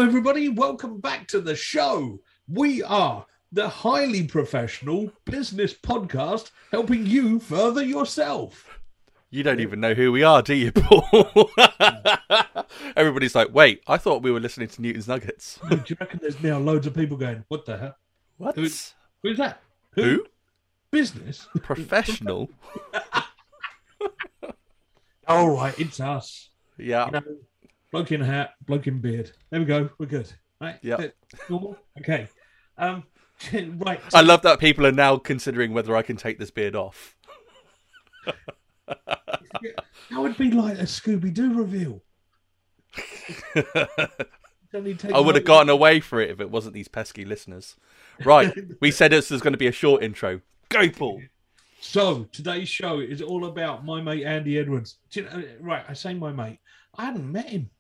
everybody. Welcome back to the show. We are the highly professional business podcast helping you further yourself. You don't even know who we are, do you, Paul? Everybody's like, wait, I thought we were listening to Newton's Nuggets. Do you reckon there's now loads of people going, what the hell? What? Who's that? Who? Business? Professional? All right, it's us. Yeah. You know, bloke in a hat, bloke in beard. There we go. We're good. Right? Yeah. Normal? Okay. Right. I love that people are now considering whether I can take this beard off. That would be like a Scooby-Doo reveal. I would have gotten away for it if it wasn't these pesky listeners. Right. We said this was going to be a short intro. Go, Paul. So, today's show is all about my mate Andy Edwards. Do you know, right, I say my mate. I hadn't met him.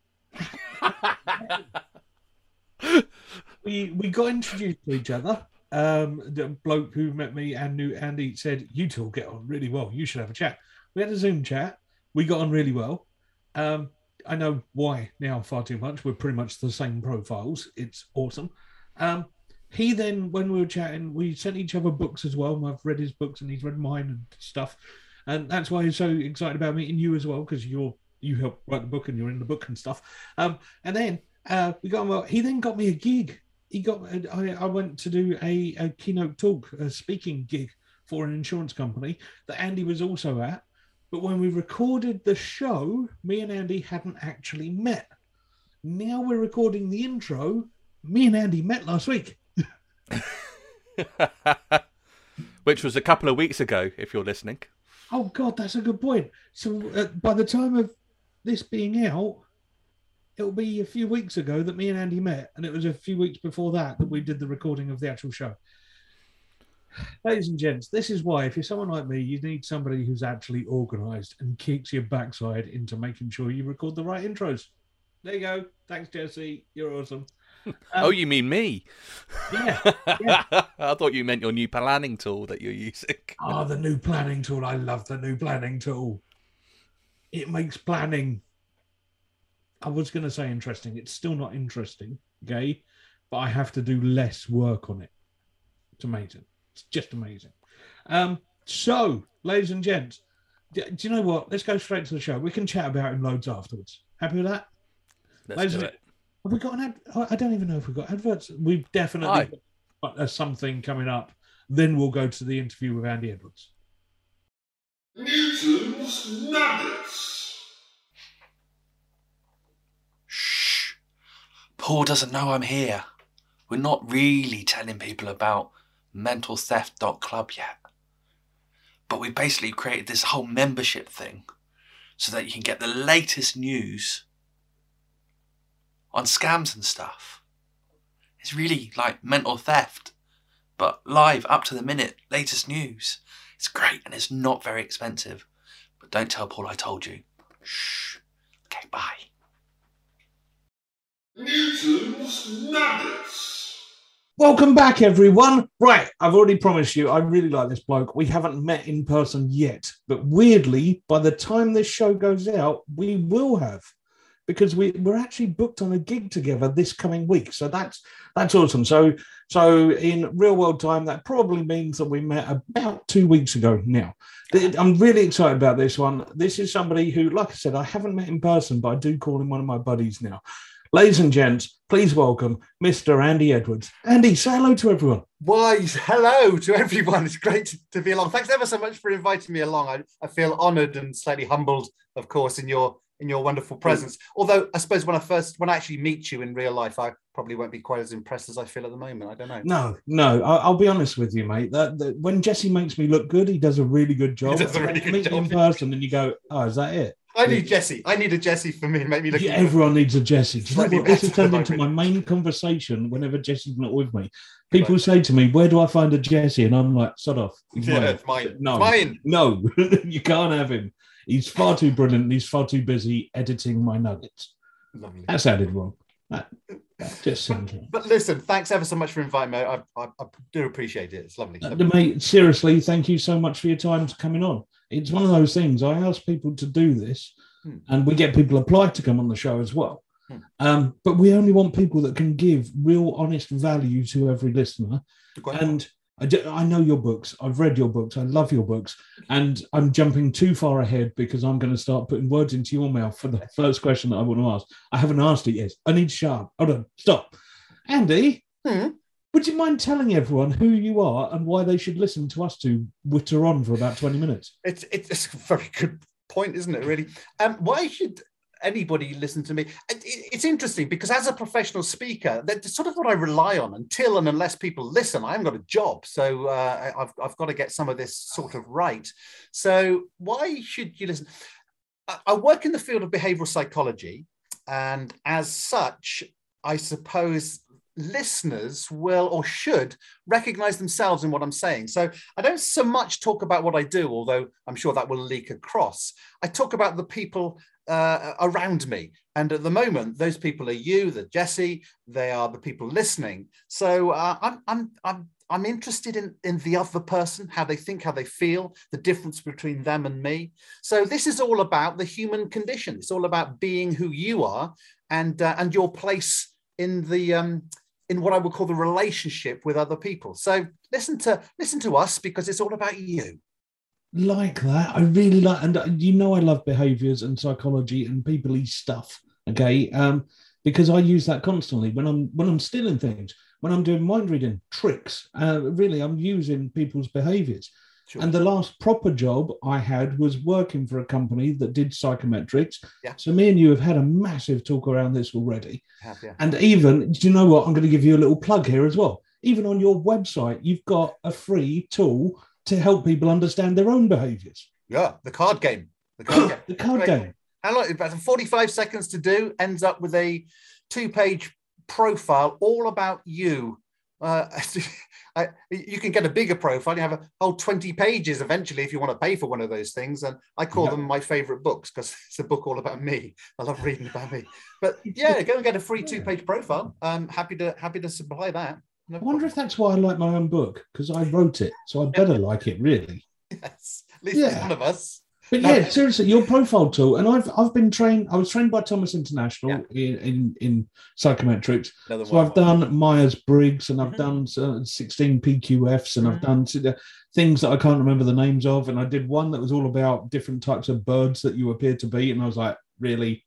We got introduced to each other. The bloke who met me and knew Andy said, you two will get on really well. You should have a chat. We had a Zoom chat. We got on really well. I know why now far too much. We're pretty much the same profiles. It's awesome. He then, when we were chatting, we sent each other books as well. I've read his books and he's read mine and stuff. And that's why he's so excited about meeting you as well, because you helped write the book and you're in the book and stuff. And then we got on well. He then got me a gig. I went to do a keynote talk, a speaking gig for an insurance company that Andy was also at. But when we recorded the show, me and Andy hadn't actually met. Now we're recording the intro. Me and Andy met last week. Which was a couple of weeks ago, if you're listening. Oh, God, that's a good point. So by the time of this being out, it'll be a few weeks ago that me and Andy met. And it was a few weeks before that we did the recording of the actual show. Ladies and gents, this is why, if you're someone like me, you need somebody who's actually organised and kicks your backside into making sure you record the right intros. There you go. Thanks, Jesse. You're awesome. Oh, you mean me? Yeah. I thought you meant your new planning tool that you're using. Oh, the new planning tool. I love the new planning tool. It makes planning, I was going to say interesting. It's still not interesting, okay? But I have to do less work on it. It's amazing. It's just amazing. So, ladies and gents, do you know what? Let's go straight to the show. We can chat about him loads afterwards. Happy with that? Let's do it. Have we got an ad? I don't even know if we've got adverts. We've definitely got something coming up. Then we'll go to the interview with Andy Edwards. Newton's Nuggets. Shh. Paul doesn't know I'm here. We're not really telling people about mentaltheft.club yet. But we basically created this whole membership thing so that you can get the latest news on scams and stuff. It's really like mental theft, but live, up to the minute, latest news. It's great and it's not very expensive. But don't tell Paul I told you. Shh. Okay, bye. Newton's Nuggets. Welcome back, everyone. Right, I've already promised you, I really like this bloke. We haven't met in person yet, but weirdly, by the time this show goes out, we will have. Because we're actually booked on a gig together this coming week. So that's awesome. So in real world time, that probably means that we met about 2 weeks ago now. I'm really excited about this one. This is somebody who, like I said, I haven't met in person, but I do call him one of my buddies now. Ladies and gents, please welcome Mr. Andy Edwards. Andy, say hello to everyone. Why, hello to everyone. It's great to be along. Thanks ever so much for inviting me along. I feel honoured and slightly humbled, of course, in your wonderful presence. Although I suppose when I actually meet you in real life, I probably won't be quite as impressed as I feel at the moment. I don't know. No. I'll be honest with you, mate. That when Jesse makes me look good, he does a really good job. He does a really good meet job. You in person, and you go, "Oh, is that it?" I need Jesse. I need a Jesse for me. Make me look. Yeah, everyone needs a Jesse. Do you know what? This has turned into my moment. main conversation whenever Jesse's not with me. People say to me, "Where do I find a Jesse?" And I'm like, "Sod off. He's Yeah, mine." it's mine. No, It's mine. no, you can't have him. He's far too brilliant. And he's far too busy editing my nuggets. Lovely. That sounded wrong. That just sounded. But listen, thanks ever so much for inviting me. I do appreciate it. It's lovely. Mate, seriously, thank you so much for your time coming on. It's one of those things. I ask people to do this, and we get people apply to come on the show as well. But we only want people that can give real, honest value to every listener. And I know your books. I've read your books. I love your books. And I'm jumping too far ahead because I'm going to start putting words into your mouth for the first question that I want to ask. I haven't asked it yet. I need to shut up. Hold on. Stop. Andy, would you mind telling everyone who you are and why they should listen to us to witter on for about 20 minutes? It's a very good point, isn't it, really? Why should anybody listen to me? It's interesting because as a professional speaker, that's sort of what I rely on until and unless people listen. I haven't got a job, so I've got to get some of this sort of right. So why should you listen? I work in the field of behavioral psychology, and as such, I suppose listeners will or should recognize themselves in what I'm saying. So I don't so much talk about what I do, although I'm sure that will leak across. I talk about the people around me. And at the moment, those people are you, the Jesse, they are the people listening. So I'm interested in the other person, how they think, how they feel, the difference between them and me. So this is all about the human condition. It's all about being who you are and your place in the in what I would call the relationship with other people. So listen to us because it's all about you. Like that. I really like, and I love behaviors and psychology and people-y stuff. Okay. Because I use that constantly when I'm stealing things, when I'm doing mind reading tricks. Really, I'm using people's behaviors. Sure. And the last proper job I had was working for a company that did psychometrics. Yeah. So me and you have had a massive talk around this already. Yeah. And even, do you know what? I'm going to give you a little plug here as well. Even on your website, you've got a free tool to help people understand their own behaviors. Yeah, the card game. The card game. How long? About 45 seconds to do, ends up with a 2-page profile all about you. You can get a bigger profile. You have a whole 20 pages eventually if you want to pay for one of those things. And I call them my favorite books because it's a book all about me. I love reading about me. But yeah, go and get a free 2-page profile. I'm happy to supply that. No I wonder if that's why I like my own book, because I wrote it. So I better like it, really. Yes, at least it's one of us. But yeah, seriously, your profile tool, and I've been trained. I was trained by Thomas International in psychometrics. So I've done Myers-Briggs, and I've done 16 PQFs, and I've done things that I can't remember the names of. And I did one that was all about different types of birds that you appear to be. And I was like, really,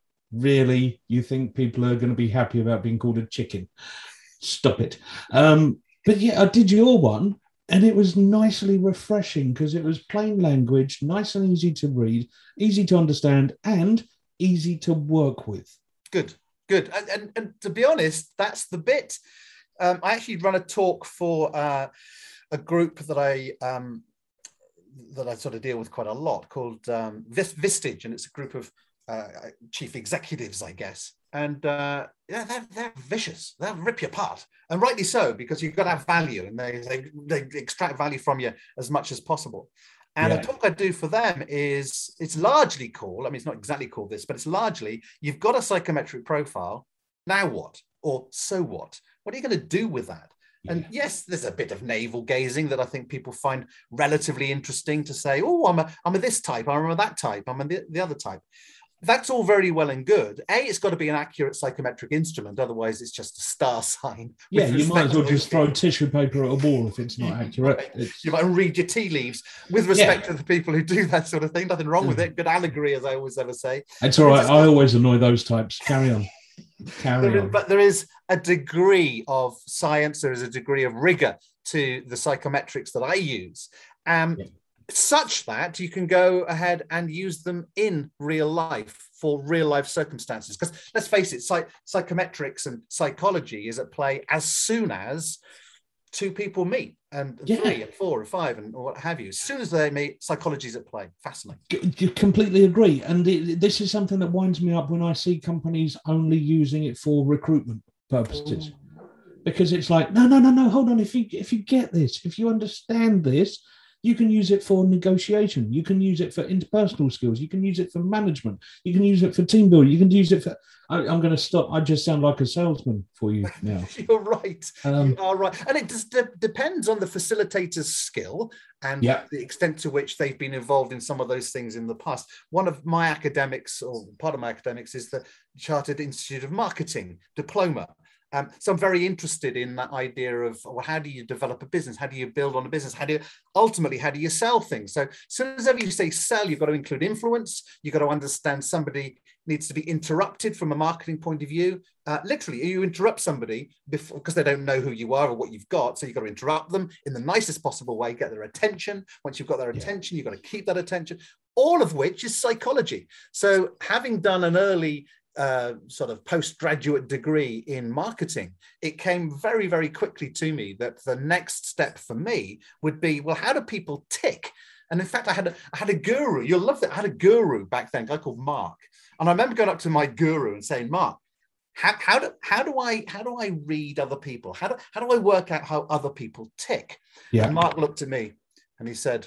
you think people are going to be happy about being called a chicken? Stop it. But yeah, I did your one. And it was nicely refreshing because it was plain language, nice and easy to read, easy to understand, and easy to work with. Good. And to be honest, that's the bit. I actually run a talk for a group that I sort of deal with quite a lot called Vistage, and it's a group of chief executives, I guess. And they're vicious. They'll rip you apart, and rightly so, because you've got to have value, and they extract value from you as much as possible. And the talk I do for them is, it's largely called, I mean, it's not exactly called this, but it's largely, you've got a psychometric profile. Now what? Or so what? What are you going to do with that? And yes, there's a bit of navel gazing that I think people find relatively interesting to say, oh, I'm a this type, I'm a that type, I'm a the other type. That's all very well and good. It's got to be an accurate psychometric instrument. Otherwise, it's just a star sign. Yeah, you might as well just throw tissue paper at a wall if it's not accurate. Right. You might read your tea leaves with respect to the people who do that sort of thing. Nothing wrong with it. Good allegory, as I always ever say. It's all right. I always annoy those types. Carry on. But there is a degree of science. There is a degree of rigor to the psychometrics that I use. Such that you can go ahead and use them in real life for real life circumstances. Because let's face it, psychometrics and psychology is at play as soon as two people meet, and 3 and 4 and 5 and what have you. As soon as they meet, psychology is at play. Fascinating. You completely agree. And this is something that winds me up when I see companies only using it for recruitment purposes. Because it's like, no, hold on. If you get this, if you understand this, You can use it for negotiation. You can use it for interpersonal skills. You can use it for management. You can use it for team building. You can use it for. I'm going to stop. I just sound like a salesman for you now. You're right. You are right. And it just depends on the facilitator's skill and the extent to which they've been involved in some of those things in the past. One of my academics, or part of my academics, is the Chartered Institute of Marketing diploma. So I'm very interested in that idea of, well, how do you develop a business? How do you build on a business? How do you sell things? So as soon as ever you say sell, you've got to include influence. You've got to understand somebody needs to be interrupted from a marketing point of view. Literally, you interrupt somebody because they don't know who you are or what you've got. So you've got to interrupt them in the nicest possible way, get their attention. Once you've got their attention, you've got to keep that attention, all of which is psychology. So having done an early sort of postgraduate degree in marketing, it came very, very quickly to me that the next step for me would be, well, how do people tick? And in fact, I had a guru. You'll love that. I had a guru back then, a guy called Mark. And I remember going up to my guru and saying, Mark, how do I read other people? How do I work out how other people tick? Yeah. And Mark looked at me and he said,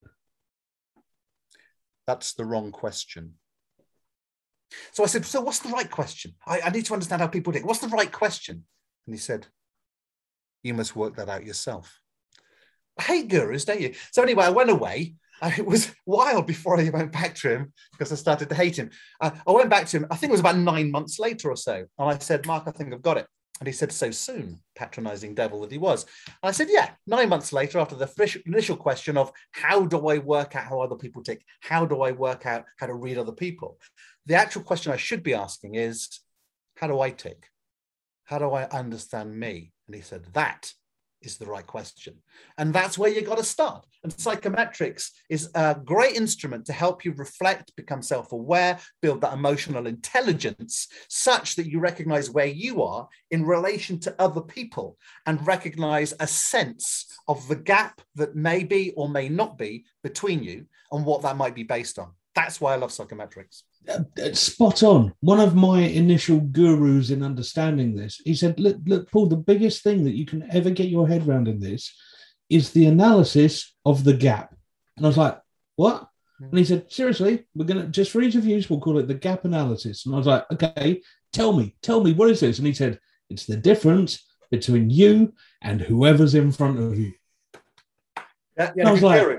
that's the wrong question. So I said, so what's the right question? I need to understand how people tick. What's the right question? And he said, you must work that out yourself. I hate gurus, don't you? So anyway, I went away. It was a while before I went back to him because I started to hate him. I went back to him, I think it was about 9 months later or so. And I said, Mark, I think I've got it. And he said, so soon, patronizing devil that he was. And I said, yeah, 9 months later, after the initial question of how do I work out how other people tick? How do I work out how to read other people? The actual question I should be asking is, how do I tick? How do I understand me? And he said, that is the right question. And that's where you got to start. And psychometrics is a great instrument to help you reflect, become self-aware, build that emotional intelligence such that you recognize where you are in relation to other people and recognize a sense of the gap that may be or may not be between you and what that might be based on. That's why I love psychometrics. Spot on. One of my initial gurus in understanding this, he said, look, Paul, the biggest thing that you can ever get your head around in this is the analysis of the gap. And I was like, what? And he said, seriously, we're going to, just for ease of use, we'll call it the gap analysis. And I was like, okay, tell me, what is this? And he said, it's the difference between you and whoever's in front of you. And I was like,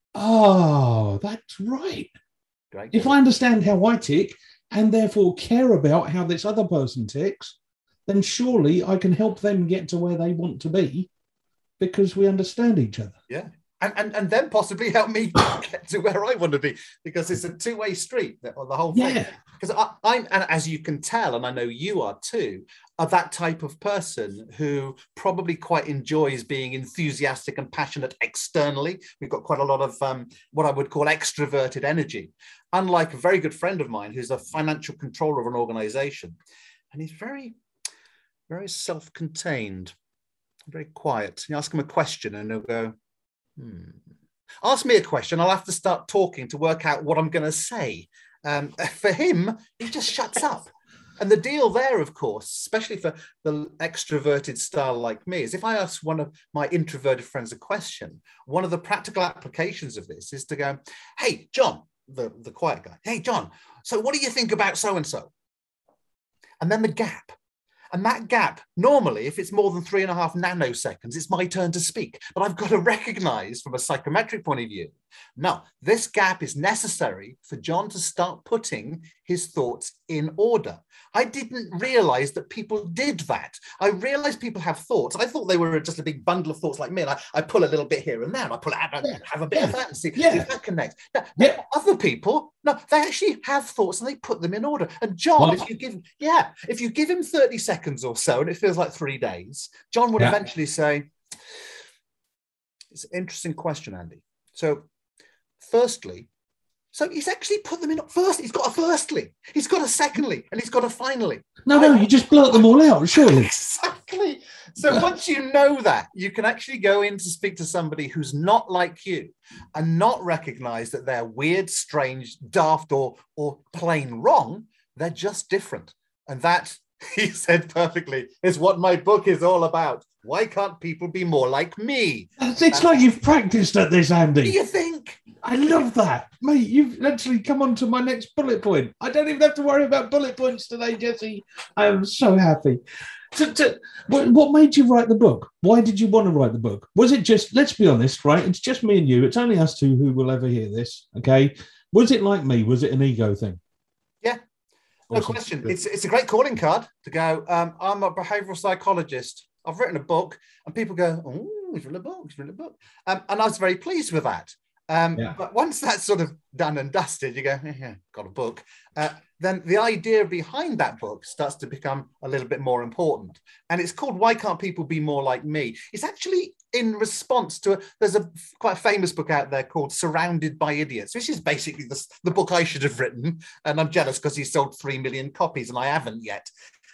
oh, that's right. Great. If I understand how I tick and therefore care about how this other person ticks, then surely I can help them get to where they want to be because we understand each other. Yeah. And then possibly help me get to where I want to be, because it's a two-way street, the whole thing. Yeah. Because I'm, and as you can tell, and I know you are too, are that type of person who probably quite enjoys being enthusiastic and passionate externally. We've got quite a lot of what I would call extroverted energy, unlike a very good friend of mine who's a financial controller of an organization. And he's very, very self-contained, very quiet. You ask him a question and he'll go, Ask me a question, I'll have to start talking to work out what I'm going to say. For him, he just shuts up. And the deal there, of course, especially for the extroverted style like me, is if I ask one of my introverted friends a question, one of the practical applications of this is to go, hey, John, the quiet guy, hey, John, so what do you think about so-and-so? And then the gap. And that gap, normally, if it's more than 3.5 nanoseconds, it's my turn to speak. But I've got to recognize from a psychometric point of view, no, this gap is necessary for John to start putting his thoughts in order. I didn't realize that people did that. I realized people have thoughts. I thought they were just a big bundle of thoughts like me. And I pull a little bit here and there. And I pull it out and have a bit of that and see if that connects. Now, other people, no, they actually have thoughts and they put them in order. And John, if you give him 30 seconds or so, and it feels like 3 days, John would eventually say, it's an interesting question, Andy. So firstly, so he's actually put them in first. He's got a firstly, he's got a secondly, and he's got a finally. No, you just blurt them all out, surely. Exactly. So once you know that, you can actually go in to speak to somebody who's not like you and not recognize that they're weird, strange, daft, or plain wrong. They're just different. And that He said perfectly, it's what my book is all about. Why can't people be more like me? It's like you've practiced at this, Do Andy. you think? I love that. Mate, you've actually come on to my next bullet point. I don't even have to worry about bullet points today, Jesse. I am so happy. What made you write the book? Why did you want to write the book? Was it just, let's be honest, right? It's just me and you. It's only us two who will ever hear this, okay? Was it like me? Was it an ego thing? Yeah. No Awesome. question. Good. It's a great calling card to go, I'm a behavioral psychologist. I've written a book, and people go, oh, he's written a book, he's written a book. And I was very pleased with that. But once that's sort of done and dusted, you go, yeah, got a book. Then the idea behind that book starts to become a little bit more important. And it's called Why Can't People Be More Like Me? It's actually in response to, there's a quite famous book out there called Surrounded by Idiots, which is basically the book I should have written. And I'm jealous because he sold 3 million copies and I haven't yet.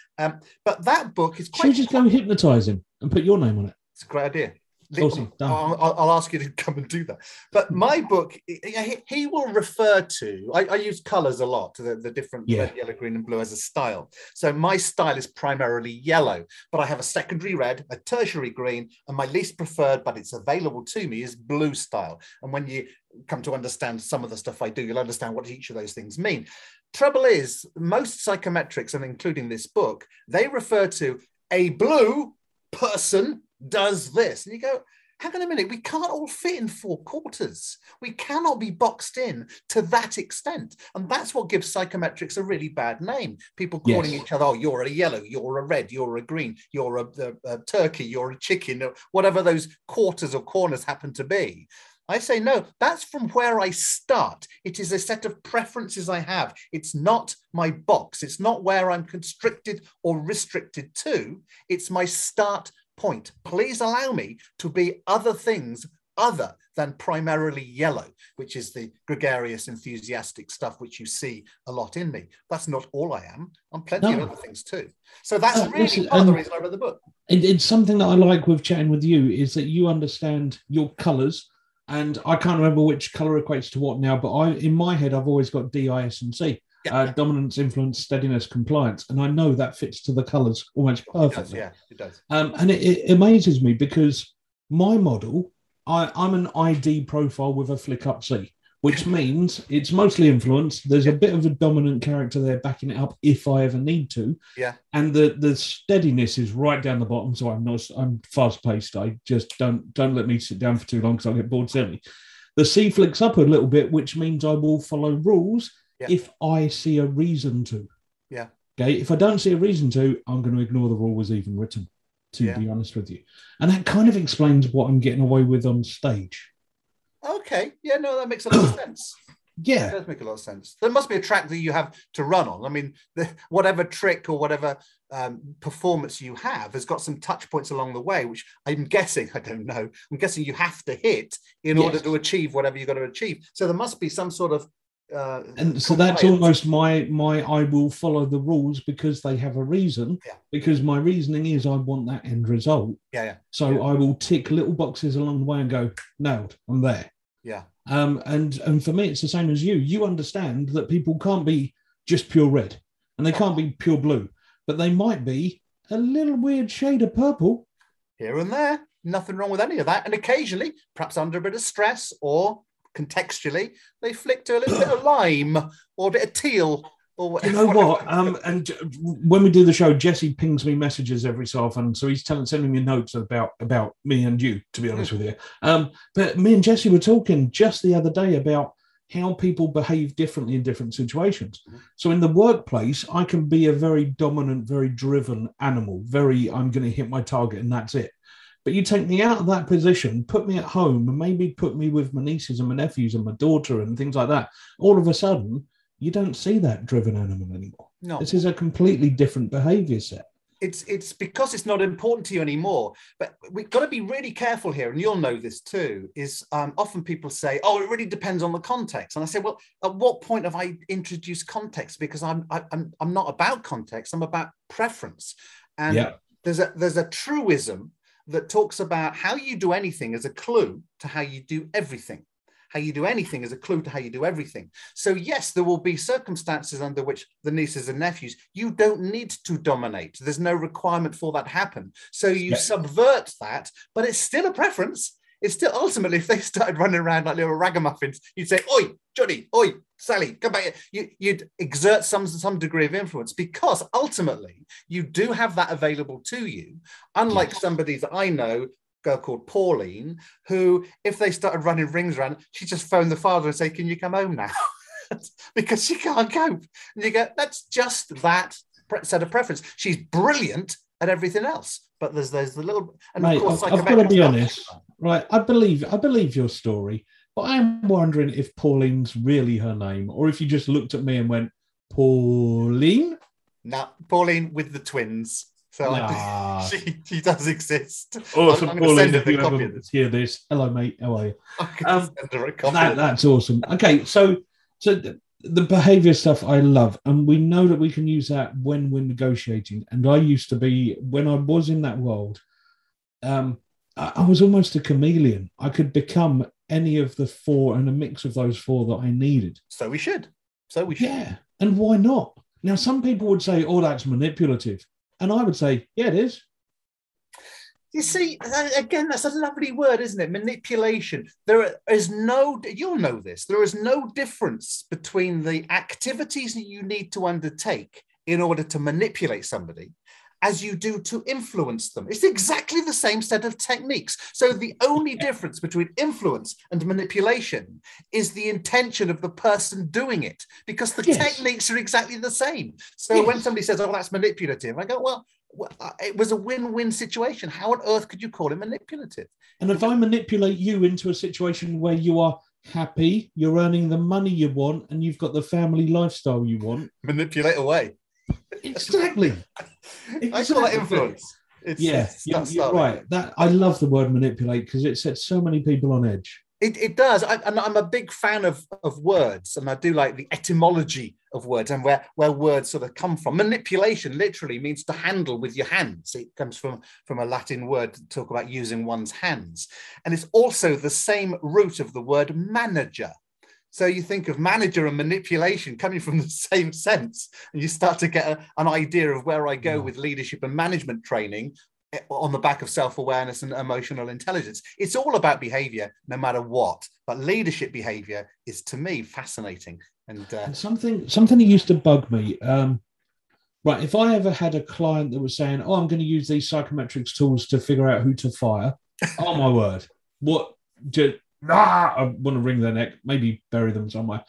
But that book is Should we just go hypnotise him and put your name on it? It's a great idea. Awesome. Done. I'll ask you to come and do that. But my book, he will refer to, I use colours a lot, the different red, yellow, green and blue as a style. So my style is primarily yellow, but I have a secondary red, a tertiary green, and my least preferred, but it's available to me, is blue style. And when you come to understand some of the stuff I do, you'll understand what each of those things mean. Trouble is, most psychometrics, and including this book, they refer to a blue person does this. And you go, hang on a minute, we can't all fit in 4 quarters. We cannot be boxed in to that extent. And that's what gives psychometrics a really bad name. People calling each other, oh, you're a yellow, you're a red, you're a green, you're a turkey, you're a chicken, or whatever those quarters or corners happen to be. I say, no, that's from where I start. It is a set of preferences I have. It's not my box. It's not where I'm constricted or restricted to. It's my start point. Please allow me to be other things other than primarily yellow, which is the gregarious, enthusiastic stuff which you see a lot in me. That's not all I am. I'm plenty of other things too. So that's really part of the reason I read the book. It's something that I like with chatting with you is that you understand your colours. And I can't remember which colour equates to what now, but in my head, I've always got D, I, S, and C. Dominance, influence, steadiness, compliance. And I know that fits to the colours almost perfectly. It does. And it amazes me because my model, I'm an ID profile with a flick up C, which means it's mostly influence. There's a bit of a dominant character there backing it up if I ever need to. Yeah. And the steadiness is right down the bottom. So I'm fast paced. I just don't let me sit down for too long because I'll get bored silly. The C flicks up a little bit, which means I will follow rules if I see a reason to. Yeah. Okay. If I don't see a reason to, I'm going to ignore the rule was even written, to be honest with you. And that kind of explains what I'm getting away with on stage. Okay. Yeah, no, that makes a lot of sense. Yeah. It does make a lot of sense. There must be a track that you have to run on. I mean, whatever trick or whatever performance you have has got some touch points along the way, which I'm guessing, I don't know, I'm guessing you have to hit in order to achieve whatever you've got to achieve. So there must be some sort of and so that's almost my I will follow the rules because they have a reason, because my reasoning is I want that end result. So I will tick little boxes along the way and go, nailed, I'm there. And for me it's the same as you understand that people can't be just pure red and they can't be pure blue, but they might be a little weird shade of purple here and there. Nothing wrong with any of that. And occasionally, perhaps under a bit of stress or contextually, they flick to a little bit of lime or a bit of teal. Or you know what? And when we do the show, Jesse pings me messages every so often, so he's sending me notes about me and you. To be honest with you, but me and Jesse were talking just the other day about how people behave differently in different situations. So in the workplace, I can be a very dominant, very driven animal. I'm going to hit my target and that's it. But you take me out of that position, put me at home, and maybe put me with my nieces and my nephews and my daughter and things like that. All of a sudden, you don't see that driven animal anymore. No. This is a completely different behaviour set. It's because it's not important to you anymore. But we've got to be really careful here, and you'll know this too, is often people say, oh, it really depends on the context. And I say, well, at what point have I introduced context? Because I'm not about context, I'm about preference. And there's a truism that talks about how you do anything as a clue to how you do everything. how you do anything is a clue to how you do everything. So yes, there will be circumstances under which the nieces and nephews, you don't need to dominate. There's no requirement for that to happen. So you subvert that, but it's still a preference. It's still ultimately, if they started running around like little ragamuffins, you'd say, oi, Johnny, oi, Sally, come back here. You'd exert some degree of influence, because ultimately you do have that available to you. Unlike somebody that I know, girl called Pauline, who, if they started running rings around, she just phoned the father and say, can you come home now? Because she can't cope. And you go, that's just that set of preference. She's brilliant at everything else, but there's the little. And Mate, of course, I've got to be honest, right? I believe your story, but I'm wondering if Pauline's really her name, or if you just looked at me and went, Pauline. No, Pauline with the twins. So she does exist. Awesome, I'm Pauline. send her If the you copy ever of this. hear this, hello, mate. How are you? Send her a copy. That's awesome. Okay, so the behaviour stuff I love, and we know that we can use that when we're negotiating. And I used to be, when I was in that world, I was almost a chameleon. I could become any of the four and a mix of those four that I needed. So we should. Yeah, and why not? Now, some people would say, "Oh, that's manipulative," and I would say, "Yeah, it is." You see, again, that's a lovely word, isn't it? Manipulation. There is no, you'll know this, there is no difference between the activities that you need to undertake in order to manipulate somebody as you do to influence them. It's exactly the same set of techniques. So the only difference between influence and manipulation is the intention of the person doing it, because the techniques are exactly the same. So when somebody says, oh, that's manipulative, I go, well, it was a win-win situation. How on earth could you call it manipulative? And if I manipulate you into a situation where you are happy, you're earning the money you want, and you've got the family lifestyle you want, manipulate away. Exactly. I call that influence. You're right. That I love the word manipulate, because it sets so many people on edge. It does. I'm a big fan of words, and I do like the etymology of words and where words sort of come from. Manipulation literally means to handle with your hands. It comes from a Latin word to talk about using one's hands. And it's also the same root of the word manager. So you think of manager and manipulation coming from the same sense, and you start to get an idea of where I go with leadership and management training on the back of self-awareness and emotional intelligence. It's all about behavior, no matter what. But leadership behavior is, to me, fascinating. And something that used to bug me. Right, if I ever had a client that was saying, "Oh, I'm going to use these psychometrics tools to figure out who to fire," oh my word, what? I want to wring their neck, maybe bury them somewhere.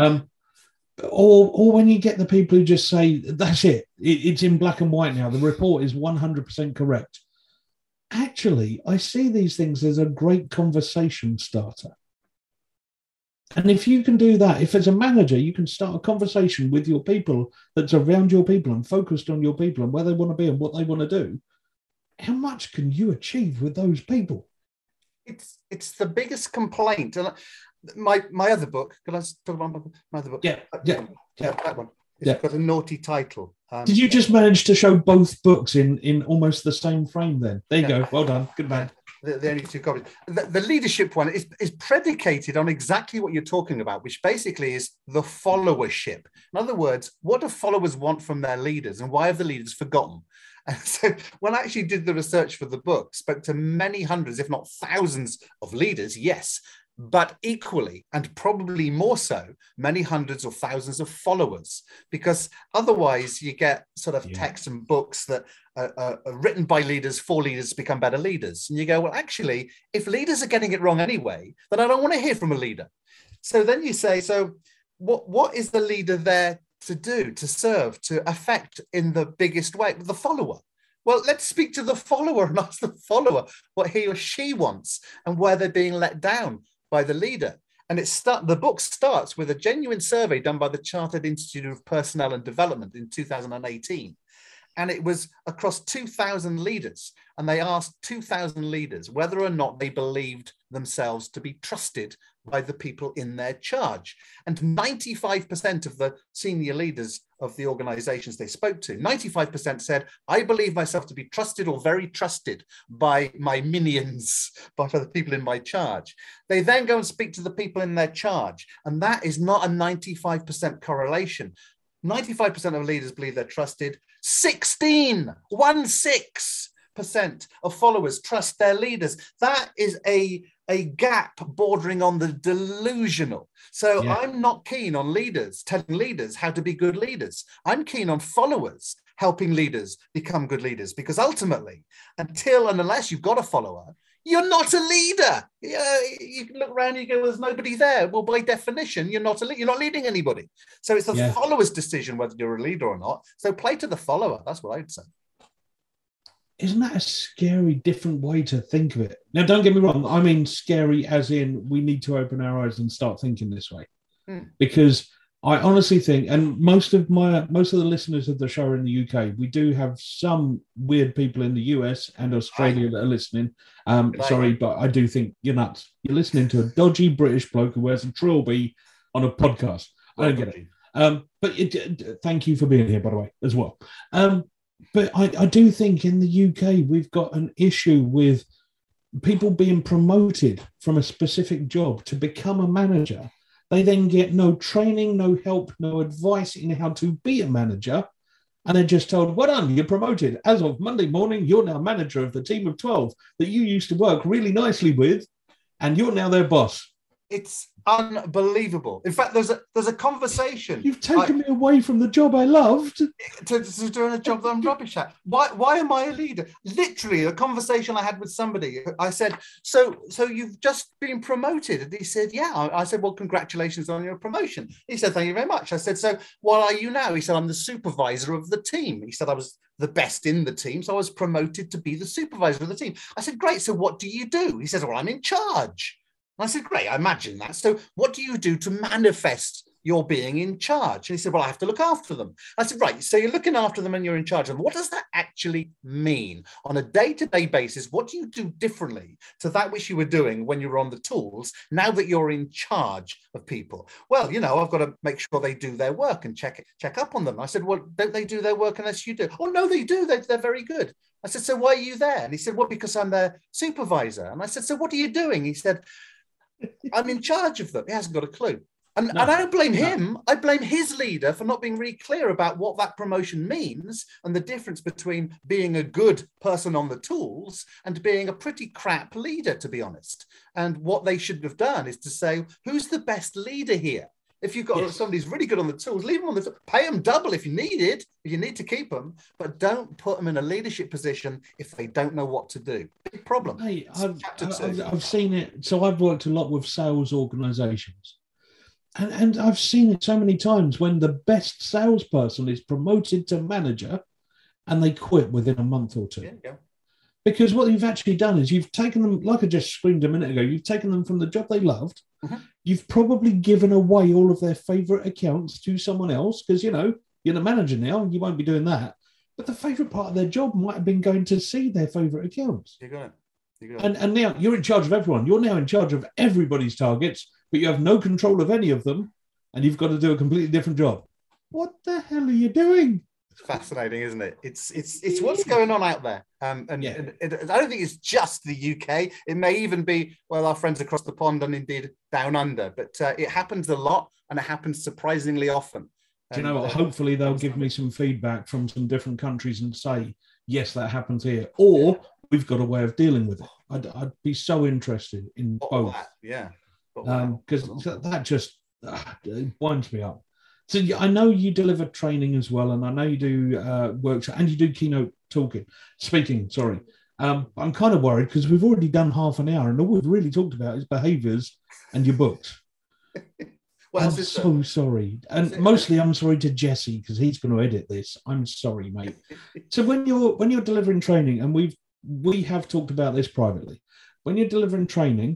Or when you get the people who just say, that's it, it's in black and white now, the report is 100% correct. Actually, I see these things as a great conversation starter. And if you can do that, if as a manager, you can start a conversation with your people that's around your people and focused on your people and where they want to be and what they want to do, how much can you achieve with those people? It's the biggest complaint. And my other book, can I talk about my other book? Yeah, that one. It's got a naughty title. Did you just manage to show both books in almost the same frame then? There you go. Well done. Good man. The only two copies. The leadership one is predicated on exactly what you're talking about, which basically is the followership. In other words, what do followers want from their leaders, and why have the leaders forgotten? And so when I actually did the research for the book, spoke to many hundreds, if not thousands of leaders, yes, but equally, and probably more so, many hundreds or thousands of followers, because otherwise you get sort of texts and books that are written by leaders for leaders to become better leaders. And you go, well, actually, if leaders are getting it wrong anyway, then I don't want to hear from a leader. So then you say, so what is the leader there to do, to serve, to affect in the biggest way? The follower. Well, let's speak to the follower and ask the follower what he or she wants and where they're being let down by the leader. And the book starts with a genuine survey done by the Chartered Institute of Personnel and Development in 2018. And it was across 2,000 leaders. And they asked 2,000 leaders whether or not they believed themselves to be trusted by the people in their charge. And 95% of the senior leaders of the organizations they spoke to, 95% said, I believe myself to be trusted or very trusted by my minions, by the people in my charge. They then go and speak to the people in their charge. And that is not a 95% correlation. 95% of leaders believe they're trusted. 16% of followers trust their leaders. That is a gap bordering on the delusional. So Yeah. I'm not keen on leaders telling leaders how to be good leaders. I'm keen on followers helping leaders become good leaders, because ultimately, until and unless you've got a follower, you're not a leader. You can look around and you go, well, there's nobody there. Well, by definition, you're not you're not leading anybody. So it's the Yeah. follower's decision whether you're a leader or not. So play to the follower. That's what I'd say. Isn't that a scary, different way to think of it? Now, don't get me wrong. I mean, scary as in we need to open our eyes and start thinking this way. Because I honestly think, and most of the listeners of the show are in the UK. We do have some weird people in the US and Australia that are listening. Sorry, but I do think you're nuts. You're listening to a dodgy British bloke who wears a trilby on a podcast. I don't get it. But thank you for being here, by the way, as well. But I do think in the UK, we've got an issue with people being promoted from a specific job to become a manager. They then get no training, no help, no advice in how to be a manager. And they're just told, well done, you're promoted. As of Monday morning, you're now manager of the team of 12 that you used to work really nicely with, and you're now their boss. It's unbelievable. In fact, there's a conversation. You've taken me away from the job I loved. To doing a job that I'm rubbish at. Why am I a leader? Literally, a conversation I had with somebody. I said, so you've just been promoted? And he said, yeah. I said, well, congratulations on your promotion. He said, thank you very much. I said, so what are you now? He said, I'm the supervisor of the team. He said, I was the best in the team, so I was promoted to be the supervisor of the team. I said, great. So what do you do? He says, well, I'm in charge. I said, great, I imagine that. So what do you do to manifest your being in charge? And he said, well, I have to look after them. I said, right, so you're looking after them and you're in charge of them. What does that actually mean? On a day-to-day basis, what do you do differently to that which you were doing when you were on the tools, now that you're in charge of people? Well, I've got to make sure they do their work and check up on them. I said, well, don't they do their work unless you do? Oh, no, they do. They're very good. I said, so why are you there? And he said, well, because I'm their supervisor. And I said, so what are you doing? He said, I'm in charge of them. He hasn't got a clue. And I don't blame him. I blame his leader for not being really clear about what that promotion means and the difference between being a good person on the tools and being a pretty crap leader, to be honest. And what they should have done is to say, who's the best leader here? If you've got somebody who's really good on the tools, leave them on the tools. Pay them double if you need it, if you need to keep them, but don't put them in a leadership position if they don't know what to do. Big problem. Hey, I've seen it. So I've worked a lot with sales organizations. And I've seen it so many times when the best salesperson is promoted to manager and they quit within a month or two. Yeah. Because what you've actually done is you've taken them, like I just screamed a minute ago, you've taken them from the job they loved. Mm-hmm. You've probably given away all of their favorite accounts to someone else because, you're the manager now, you won't be doing that. But the favorite part of their job might have been going to see their favorite accounts. You got it. And now you're in charge of everyone. You're now in charge of everybody's targets, but you have no control of any of them, and you've got to do a completely different job. What the hell are you doing? It's fascinating, isn't it? It's what's going on out there. And I don't think it's just the UK. It may even be, our friends across the pond and indeed down under. But it happens a lot, and it happens surprisingly often. Do you know what? Hopefully they'll give me some feedback from some different countries and say, yes, that happens here. Or we've got a way of dealing with it. I'd be so interested in both. Because that just it winds me up. So I know you deliver training as well, and I know you do workshop and you do keynote speaking. Sorry, I'm kind of worried because we've already done half an hour, and all we've really talked about is behaviours and your books. I'm so sorry, and mostly I'm sorry to Jesse because he's going to edit this. I'm sorry, mate. So when you're delivering training, and we have talked about this privately, when you're delivering training,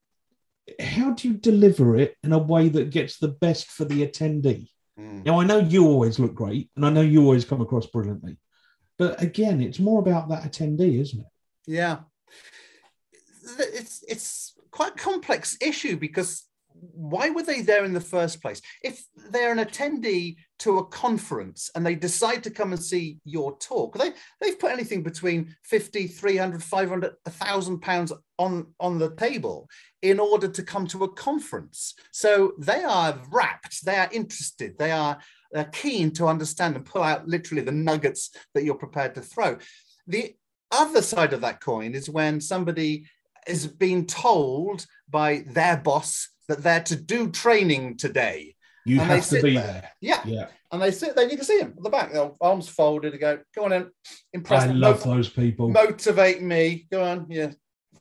how do you deliver it in a way that gets the best for the attendee? Now, I know you always look great, and I know you always come across brilliantly, but again, it's more about that attendee, isn't it? Yeah, it's quite a complex issue because why were they there in the first place? If they're an attendee to a conference and they decide to come and see your talk, they've put anything between 50, 300, 500, £1,000 on the table in order to come to a conference. So they are rapt, they are interested, they are keen to understand and pull out literally the nuggets that you're prepared to throw. The other side of that coin is when somebody is being told by their boss that they're to do training today. You have to be there. Yeah. And they sit there, and you can see them at the back, their arms folded, and go, go on in, impress I me. love those people. Motivate me. Go on. Yeah.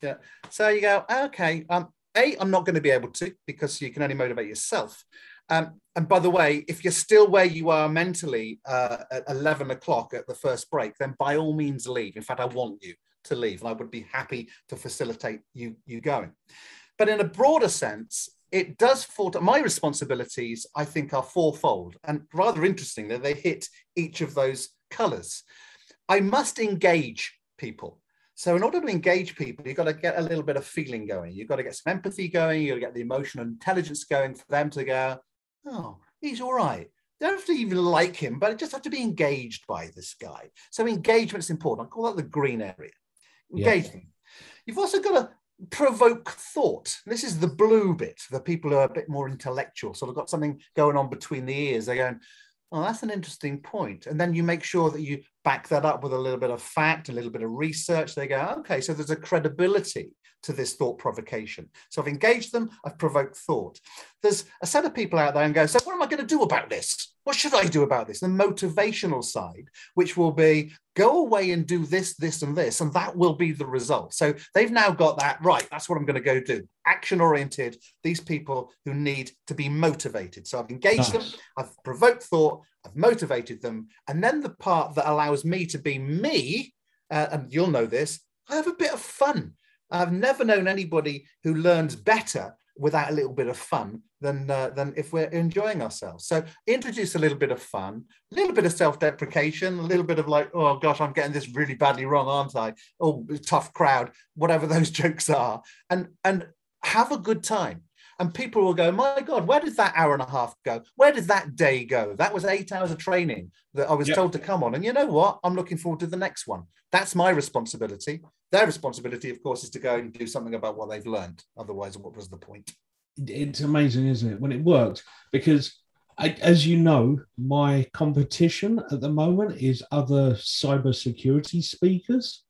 So you go, okay, I'm not going to be able to, because you can only motivate yourself. And by the way, if you're still where you are mentally at 11 o'clock at the first break, then by all means leave. In fact, I want you to leave, and I would be happy to facilitate you going. But in a broader sense, it does fall to my responsibilities, I think, are fourfold, and rather interesting that they hit each of those colors. I must engage people. So in order to engage people, you've got to get a little bit of feeling going. You've got to get some empathy going. You've got to get the emotional intelligence going for them to go, oh, he's all right. They don't have to even like him, but just have to be engaged by this guy. So engagement's important. I call that the green area. Engagement. Yeah. You've also got to provoke thought. This is the blue bit, the people who are a bit more intellectual, sort of got something going on between the ears. They're going, oh, that's an interesting point. And then you make sure that you back that up with a little bit of fact, a little bit of research. They go, okay, so there's a credibility to this thought provocation. So I've engaged them, I've provoked thought. There's a set of people out there and go, so what am I going to do about this? What should I do about this? The motivational side, which will be go away and do this, this, and this, and that will be the result. So they've now got that, right, that's what I'm going to go do. Action-oriented, these people who need to be motivated. So I've engaged them, I've provoked thought, I've motivated them, and then the part that allows me to be me, and you'll know this, I have a bit of fun. I've never known anybody who learns better without a little bit of fun than if we're enjoying ourselves. So introduce a little bit of fun, a little bit of self-deprecation, a little bit of like, oh gosh, I'm getting this really badly wrong, aren't I? Oh, tough crowd, whatever those jokes are, and have a good time. And people will go, my God, where did that hour and a half go? Where did that day go? That was 8 hours of training that I was told to come on. And you know what? I'm looking forward to the next one. That's my responsibility. Their responsibility, of course, is to go and do something about what they've learned. Otherwise, what was the point? It's amazing, isn't it, when it works? Because, as you know, my competition at the moment is other cybersecurity speakers.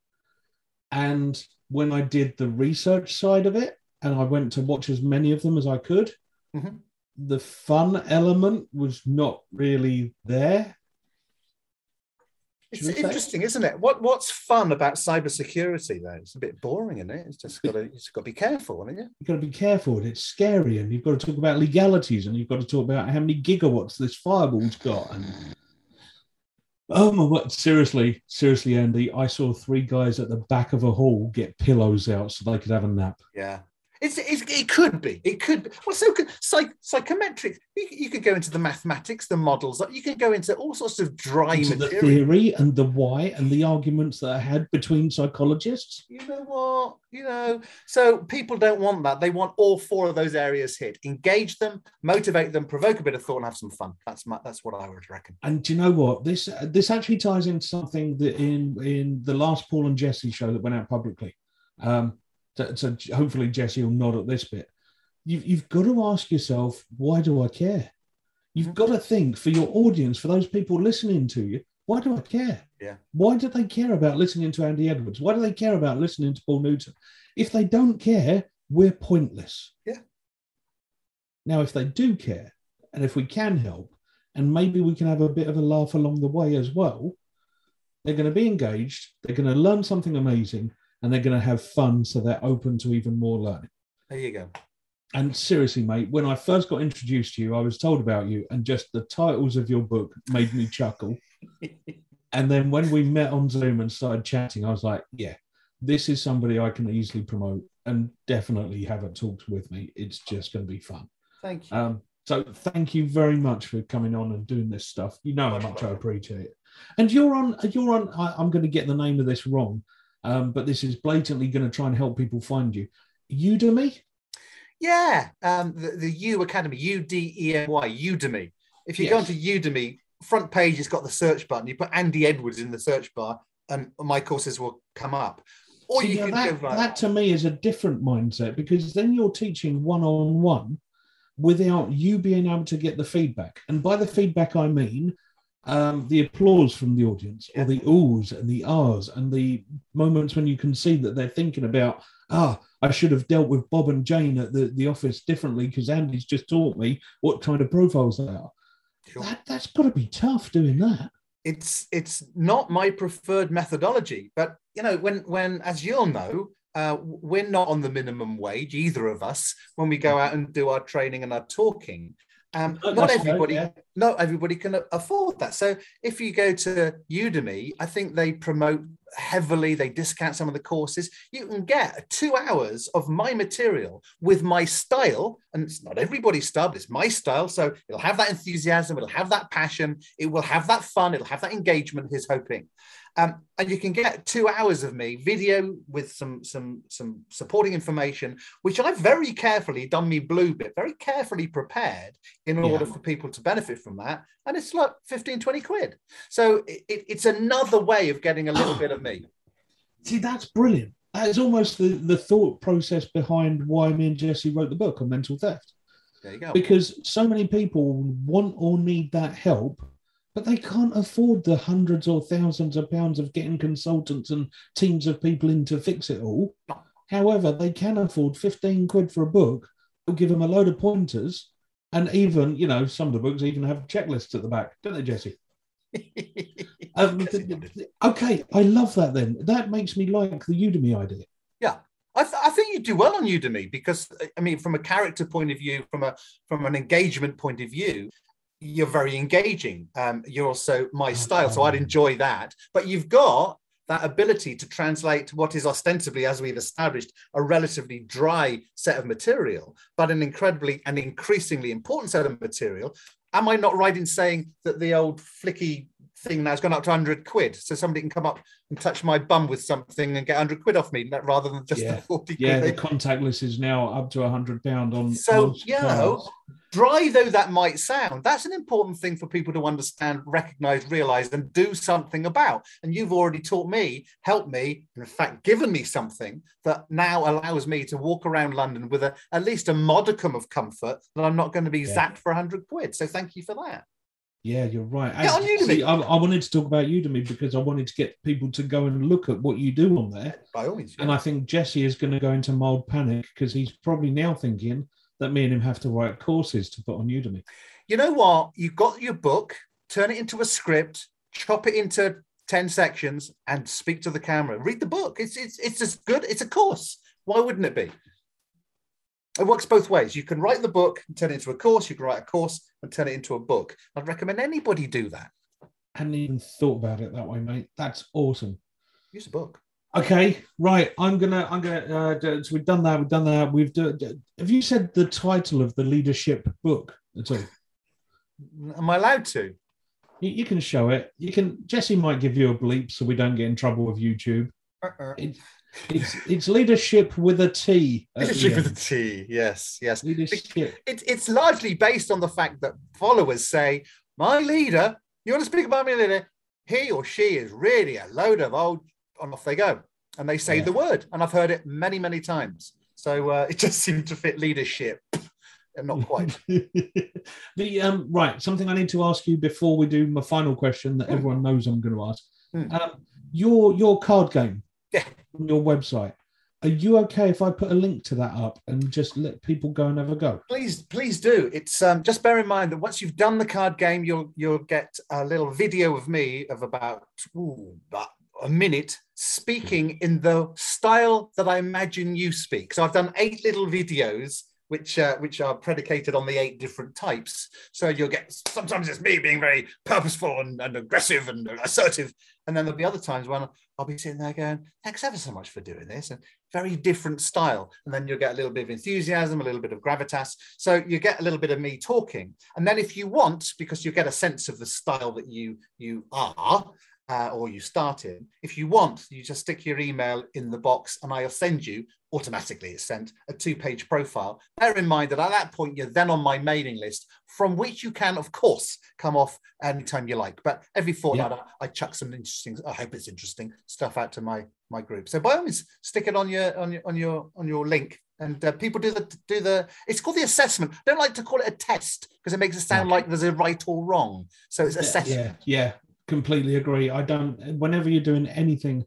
And when I did the research side of it, and I went to watch as many of them as I could, the fun element was not really there. It's interesting, isn't it? What's fun about cybersecurity, though? It's a bit boring, isn't it? It's just got to be careful, haven't you? You've got to be careful. And it's scary, and you've got to talk about legalities, and you've got to talk about how many gigawatts this firewall's got. And oh my God, seriously, Andy, I saw 3 guys at the back of a hall get pillows out so they could have a nap. Yeah. It could be. Well, so psychometrics. You could go into the mathematics, the models. You can go into all sorts of dry into material. The theory and the why and the arguments that are had between psychologists. You know what? So people don't want that. They want all 4 of those areas hit. Engage them, motivate them, provoke a bit of thought, and have some fun. That's what I would reckon. And do you know what? This actually ties into something that in the last Paul and Jesse show that went out publicly. So hopefully Jesse will nod at this bit. You've got to ask yourself, why do I care? You've got to think for your audience, for those people listening to you, why do I care? Yeah. Why do they care about listening to Andy Edwards? Why do they care about listening to Paul Newton? If they don't care, we're pointless. Yeah. Now, if they do care, and if we can help, and maybe we can have a bit of a laugh along the way as well, they're going to be engaged, they're going to learn something amazing, and they're going to have fun, so they're open to even more learning. There you go. And seriously, mate, when I first got introduced to you, I was told about you, and just the titles of your book made me chuckle. And then when we met on Zoom and started chatting, I was like, yeah, this is somebody I can easily promote and definitely have it talked with me. It's just going to be fun. Thank you. So thank you very much for coming on and doing this stuff. You know how much I appreciate it. And you're on, I'm going to get the name of this wrong, but this is blatantly going to try and help people find you. Udemy? Yeah, the U Academy, UDEMY, Udemy. If you go Yes. onto Udemy, front page, it's got the search button. You put Andy Edwards in the search bar, and my courses will come up. Or See, you now can go right. that to me is a different mindset, because then you're teaching one-on-one without you being able to get the feedback. And by the feedback, I mean the applause from the audience, or the oohs and the ahs, and the moments when you can see that they're thinking about, I should have dealt with Bob and Jane at the office differently because Andy's just taught me what kind of profiles they are. Sure. That's got to be tough doing that. It's not my preferred methodology, but you know, when as you'll know, we're not on the minimum wage, either of us, when we go out and do our training and our talking. Not everybody can afford that. So if you go to Udemy, I think they promote heavily, they discount some of the courses. You can get 2 hours of my material with my style, and it's not everybody's style, but it's my style. So it'll have that enthusiasm, it'll have that passion, it will have that fun, it'll have that engagement, here's hoping. And you can get 2 hours of me video with some supporting information, which I've very carefully done me blue bit, very carefully prepared in order for people to benefit from that. And it's like 15, 20 quid. So it's another way of getting a little bit of me. See, that's brilliant. That is almost the thought process behind why me and Jesse wrote the book on mental theft. There you go. Because so many people want or need that help, but they can't afford the hundreds or thousands of pounds of getting consultants and teams of people in to fix it all. However, they can afford 15 quid for a book. They'll give them a load of pointers. And even, you know, some of the books even have checklists at the back, don't they, Jesse? Okay, I love that then. That makes me like the Udemy idea. Yeah. I think you do well on Udemy because, I mean, from a character point of view, from an engagement point of view, you're very engaging. You're also my style, so I'd enjoy that. But you've got that ability to translate what is ostensibly, as we've established, a relatively dry set of material, but an incredibly and increasingly important set of material. Am I not right in saying that the old flicky thing now has gone up to 100 quid? So somebody can come up and touch my bum with something and get 100 quid off me, rather than just the 40 quid. Yeah, the contactless is now up to £100 on. So, you know, dry though that might sound, that's an important thing for people to understand, recognize, realize, and do something about. And you've already taught me, helped me, in fact, given me something that now allows me to walk around London with at least a modicum of comfort that I'm not going to be zapped for 100 quid. So thank you for that. Yeah, you're right. Get on Udemy. See, I wanted to talk about Udemy because I wanted to get people to go and look at what you do on there. By all means. Yeah. And I think Jesse is going to go into mild panic because he's probably now thinking that me and him have to write courses to put on Udemy. You know what? You've got your book, turn it into a script, chop it into 10 sections and speak to the camera. Read the book. It's as good. It's a course. Why wouldn't it be? It works both ways. You can write the book and turn it into a course. You can write a course and turn it into a book. I'd recommend anybody do that. I hadn't even thought about it that way, mate. That's awesome. Use a book. Okay, right. I'm gonna. So we've done that. Have you said the title of the leadership book at all? Am I allowed to? You can show it. You can. Jesse might give you a bleep so we don't get in trouble with YouTube. It's leadership with a T. Leadership with a T. Yes. Leadership. It's largely based on the fact that followers say, "My leader, you want to speak about my leader? He or she is really a load of old." And off they go, and they say the word. And I've heard it many, many times. So it just seemed to fit leadership. And not quite. Right. Something I need to ask you before we do my final question that everyone knows I'm going to ask. Your card game. Yeah. On your website. Are you okay if I put a link to that up and just let people go and have a go? Please do. It's just bear in mind that once you've done the card game, you'll get a little video of me of about a minute speaking in the style that I imagine you speak. So I've done 8 little videos which are predicated on the 8 different types. So you'll get, sometimes it's me being very purposeful and aggressive and assertive. And then there'll be other times when I'll be sitting there going, thanks ever so much for doing this. And very different style. And then you'll get a little bit of enthusiasm, a little bit of gravitas. So you get a little bit of me talking. And then if you want, because you get a sense of the style that you are, or you start in. If you want, you just stick your email in the box and I'll send you, automatically it's sent, a 2-page profile. Bear in mind that at that point, you're then on my mailing list, from which you can, of course, come off anytime you like. But every fortnight, I chuck some interesting, I hope it's interesting, stuff out to my group. So by all means, stick it on your link. And people do the. It's called the assessment. I don't like to call it a test because it makes it sound like there's a right or wrong. So it's assessment. Yeah, completely agree. I don't. Whenever you're doing anything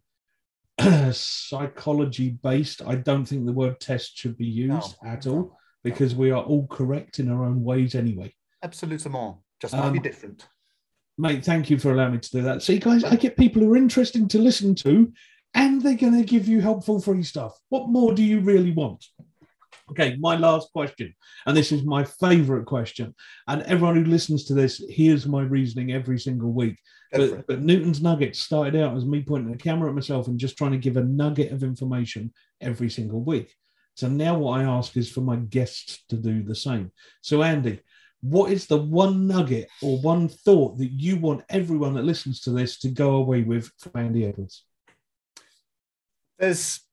psychology based, I don't think the word test should be used at all, because we are all correct in our own ways anyway. Absolument. Just might be different. Mate, thank you for allowing me to do that. See, guys, I get people who are interesting to listen to, and they're going to give you helpful free stuff. What more do you really want? Okay, my last question, and this is my favourite question, and everyone who listens to this hears my reasoning every single week. But Newton's Nuggets started out as me pointing the camera at myself and just trying to give a nugget of information every single week. So now what I ask is for my guests to do the same. So Andy, what is the one nugget or one thought that you want everyone that listens to this to go away with from Andy Edwards? There's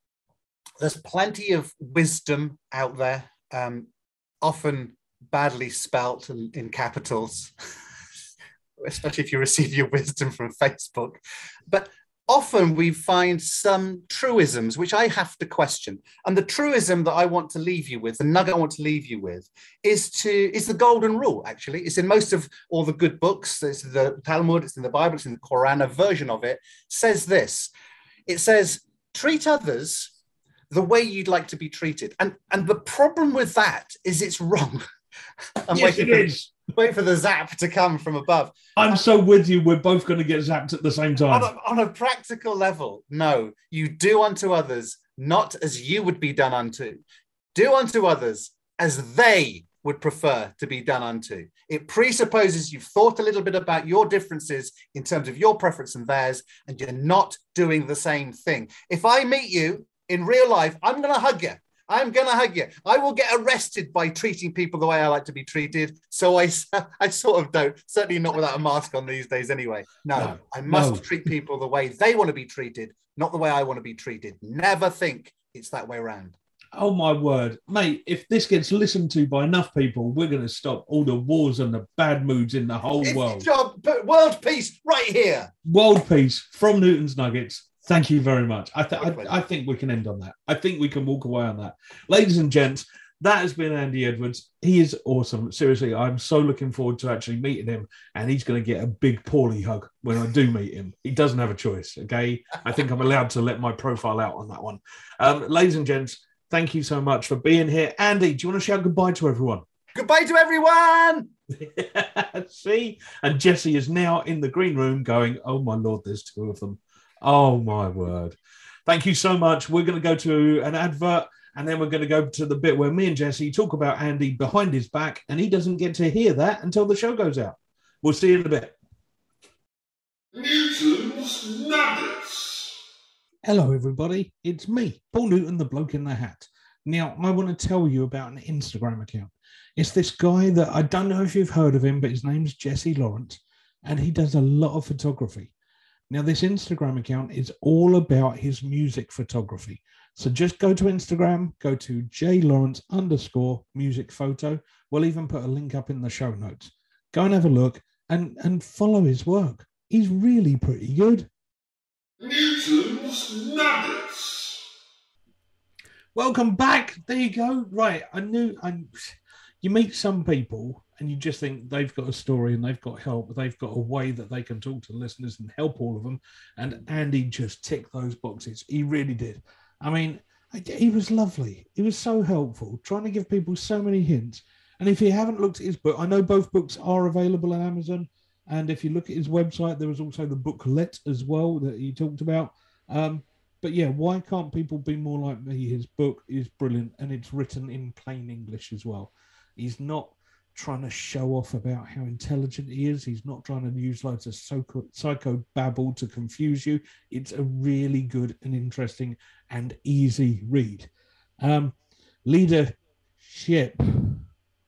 plenty of wisdom out there, often badly spelt in capitals, especially if you receive your wisdom from Facebook. But often we find some truisms which I have to question. And the truism that I want to leave you with, the nugget I want to leave you with, is the golden rule, actually. It's in most of all the good books. It's the Talmud, it's in the Bible, it's in the Quran. A version of it says this. It says, treat others the way you'd like to be treated. And the problem with that is it's wrong. Yes, it is. Wait for the zap to come from above. I'm so with you. We're both going to get zapped at the same time. On a practical level, no. You do unto others not as you would be done unto. Do unto others as they would prefer to be done unto. It presupposes you've thought a little bit about your differences in terms of your preference and theirs, and you're not doing the same thing. If I meet you in real life, I'm going to hug you. I'm going to hug you. I will get arrested by treating people the way I like to be treated. So I sort of don't. Certainly not without a mask on these days anyway. No, I must treat people the way they want to be treated, not the way I want to be treated. Never think it's that way around. Oh, my word. Mate, if this gets listened to by enough people, we're going to stop all the wars and the bad moods in the whole world. World peace right here. World peace from Newton's Nuggets. Thank you very much. I think we can end on that. I think we can walk away on that. Ladies and gents, that has been Andy Edwards. He is awesome. Seriously, I'm so looking forward to actually meeting him, and he's going to get a big Paulie hug when I do meet him. He doesn't have a choice, okay? I think I'm allowed to let my profile out on that one. Ladies and gents, thank you so much for being here. Andy, do you want to shout goodbye to everyone? Goodbye to everyone! See? And Jesse is now in the green room going, oh, my Lord, there's two of them. Oh, my word. Thank you so much. We're going to go to an advert, and then we're going to go to the bit where me and Jesse talk about Andy behind his back, and he doesn't get to hear that until the show goes out. We'll see you in a bit. Newton's Nuggets. Hello, everybody. It's me, Paul Newton, the bloke in the hat. Now, I want to tell you about an Instagram account. It's this guy that I don't know if you've heard of him, but his name's Jesse Lawrence, and he does a lot of photography. Now, this Instagram account is all about his music photography. So just go to Instagram, go to jlawrence_music photo. We'll even put a link up in the show notes. Go and have a look and follow his work. He's really pretty good. Newton's Nuggets. Welcome back. There you go. Right. You meet some people and you just think they've got a story and they've got help. They've got a way that they can talk to listeners and help all of them. And Andy just ticked those boxes. He really did. I mean, he was lovely. He was so helpful, trying to give people so many hints. And if you haven't looked at his book, I know both books are available on Amazon. And if you look at his website, there was also the booklet as well that he talked about. But yeah, why can't people be more like me? His book is brilliant, and it's written in plain English as well. He's not trying to show off about how intelligent he is. He's not trying to use loads of psycho babble to confuse you. It's a really good and interesting and easy read. Leadership,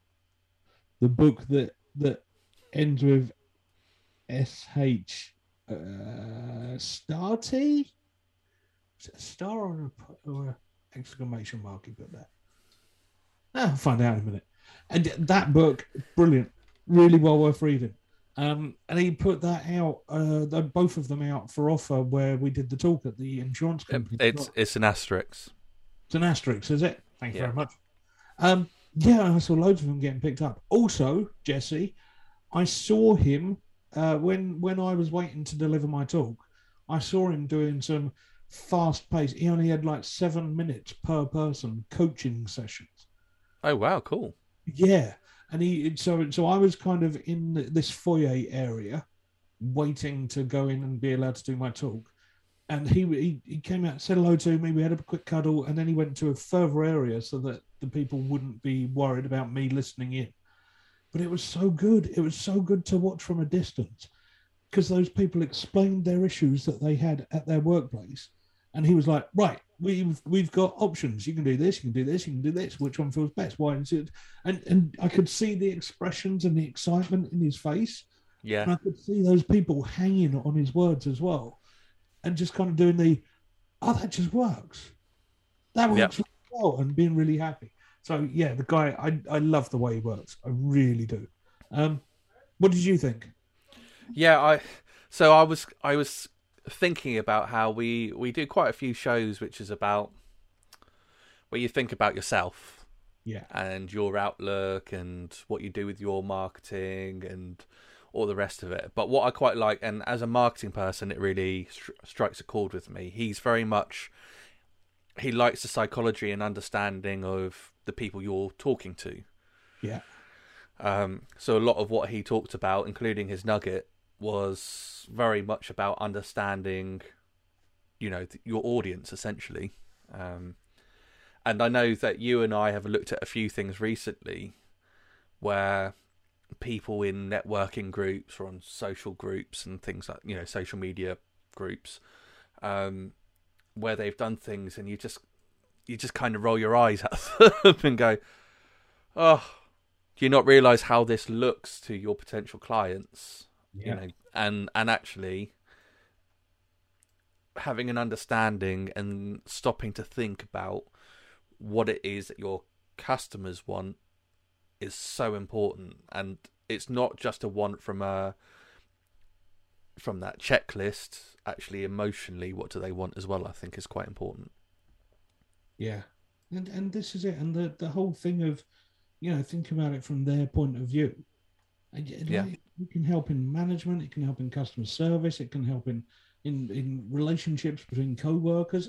the book that ends with SHOP, Star T? Is it a star or an exclamation mark you put there? I'll find out in a minute. And that book, brilliant, really well worth reading. And he put that out, both of them out for offer where we did the talk at the insurance company. It's an asterisk. It's an asterisk, is it? Thank you Yeah. very much. I saw loads of them getting picked up. Also, Jesse, I saw him when I was waiting to deliver my talk. I saw him doing some fast pace. He only had like 7 minutes per person coaching sessions. Oh wow, cool. Yeah, and so I was kind of in this foyer area, waiting to go in and be allowed to do my talk. And he came out, said hello to me. We had a quick cuddle, and then he went to a further area so that the people wouldn't be worried about me listening in. But it was so good. It was so good to watch from a distance because those people explained their issues that they had at their workplace, and he was like, "Right, we've got options. You can do this. You can do this. You can do this. Which one feels best? Why is it?" And I could see the expressions and the excitement in his face. Yeah. And I could see those people hanging on his words as well. And just kind of doing that just works. That works really well, and being really happy. So yeah, the guy, I love the way he works. I really do. What did you think? Yeah, I was thinking about how we do quite a few shows which is about where you think about yourself. Yeah. And your outlook and what you do with your marketing and all the rest of it. But what I quite like, and as a marketing person, it really strikes a chord with me. He's very much, he likes the psychology and understanding of the people you're talking to. Yeah. So a lot of what he talked about, including his nugget, was very much about understanding, your audience, essentially. And I know that you and I have looked at a few things recently where people in networking groups or on social groups and things like, social media groups, where they've done things and you just kind of roll your eyes at them and go, oh, do you not realize how this looks to your potential clients? Yeah. And actually having an understanding and stopping to think about what it is that your customers want is so important. And it's not just a want from that checklist. Actually, emotionally, what do they want as well, I think is quite important. Yeah. And this is it. And the whole thing of, think about it from their point of view. And it can help in management, it can help in customer service, it can help in relationships between co-workers.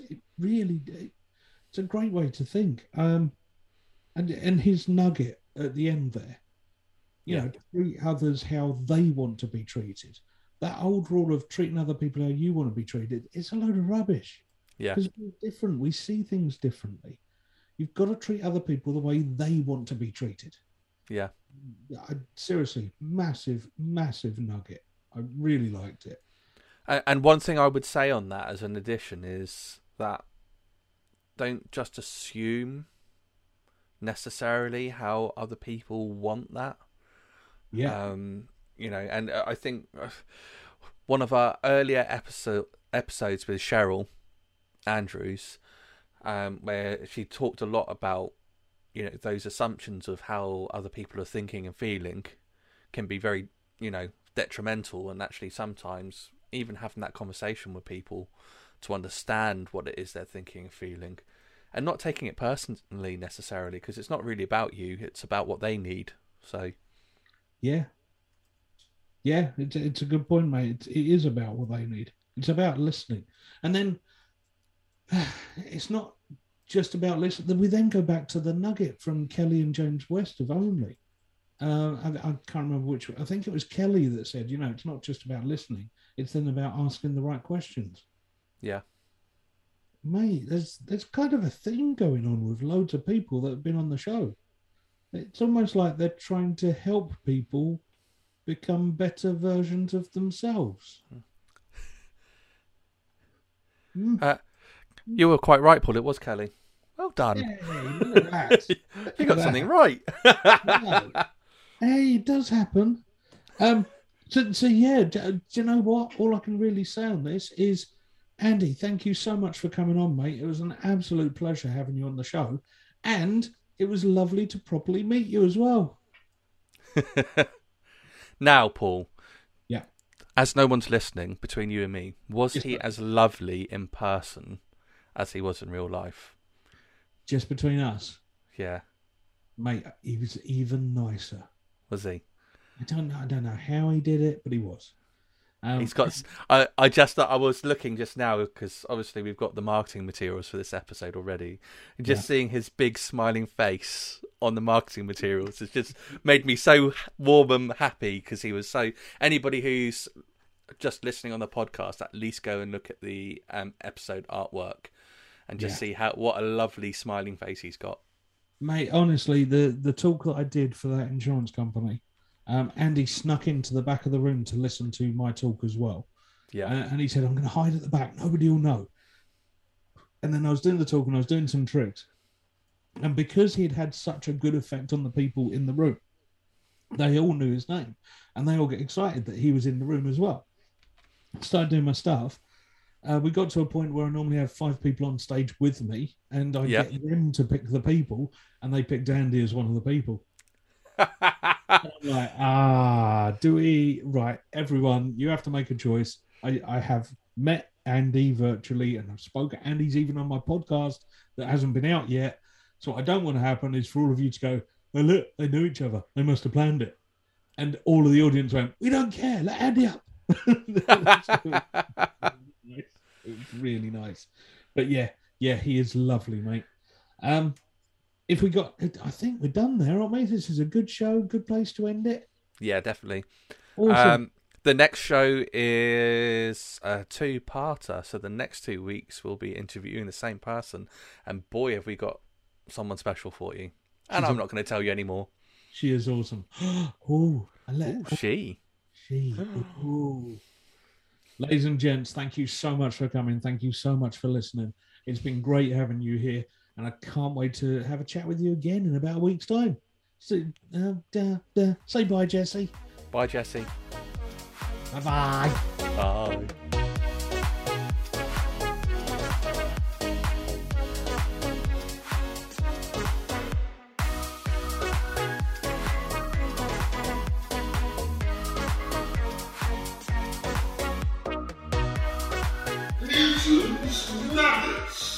It's a great way to think. And his nugget at the end there, treat others how they want to be treated. That old rule of treating other people how you want to be treated, it's a load of rubbish. Yeah. Because we're different. We see things differently. You've got to treat other people the way they want to be treated. Yeah. Seriously, massive, massive nugget. I really liked it. And one thing I would say on that as an addition is that don't just assume necessarily how other people want that. Yeah. And I think one of our earlier episodes with Cheryl Andrews, where she talked a lot about, those assumptions of how other people are thinking and feeling can be very, detrimental. And actually sometimes even having that conversation with people to understand what it is they're thinking and feeling and not taking it personally necessarily, because it's not really about you, it's about what they need. So yeah, it's a good point, mate. It is about what they need. It's about listening. And then it's not just about listening. We then go back to the nugget from Kelly and James West of Only. I can't remember which. I think it was Kelly that said, it's not just about listening. It's then about asking the right questions. Yeah. Mate, there's kind of a thing going on with loads of people that have been on the show. It's almost like they're trying to help people become better versions of themselves. You were quite right, Paul. It was Kelly. Well done. Hey, look at that. You got something right. No. Hey, it does happen. So yeah, do you know what? All I can really say on this is, Andy, thank you so much for coming on, mate. It was an absolute pleasure having you on the show, and it was lovely to properly meet you as well. Now, Paul. Yeah. As no one's listening, between you and me, was Yes, he mate. as lovely in person as he was in real life? Just between us, Yeah. mate, he was even nicer. Was he? I don't know how he did it, but he was. He's got. I was looking just now because obviously we've got the marketing materials for this episode already. And just seeing his big smiling face on the marketing materials has just made me so warm and happy because he was so. Anybody who's just listening on the podcast, at least go and look at the episode artwork and just see what a lovely smiling face he's got. Mate, honestly, the talk that I did for that insurance company. Andy snuck into the back of the room to listen to my talk as well. Yeah. And he said, I'm going to hide at the back. Nobody will know. And then I was doing the talk and I was doing some tricks. And because he'd had such a good effect on the people in the room, they all knew his name. And they all get excited that he was in the room as well. Started doing my stuff. We got to a point where I normally have 5 people on stage with me. And I get them to pick the people. And they picked Andy as one of the people. I'm like, do we? Right, everyone, you have to make a choice. I have met Andy virtually, and I've spoken. Andy's even on my podcast that hasn't been out yet. So what I don't want to happen is for all of you to go, well, look, they knew each other. They must have planned it. And all of the audience went, we don't care. Let Andy up. It was really nice. But yeah, he is lovely, mate. If we got, I think we're done there, aren't we? This is a good show, good place to end it. Yeah, definitely. Awesome. The next show is a 2-parter. So the next 2 weeks we'll be interviewing the same person. And boy, have we got someone special for you. And I'm not going to tell you anymore. She is awesome. She. Ooh. Ladies and gents, thank you so much for coming. Thank you so much for listening. It's been great having you here. And I can't wait to have a chat with you again in about a week's time. So, say bye, Jesse. Bye, Jesse. Bye-bye. Bye. Newton's Nuggets.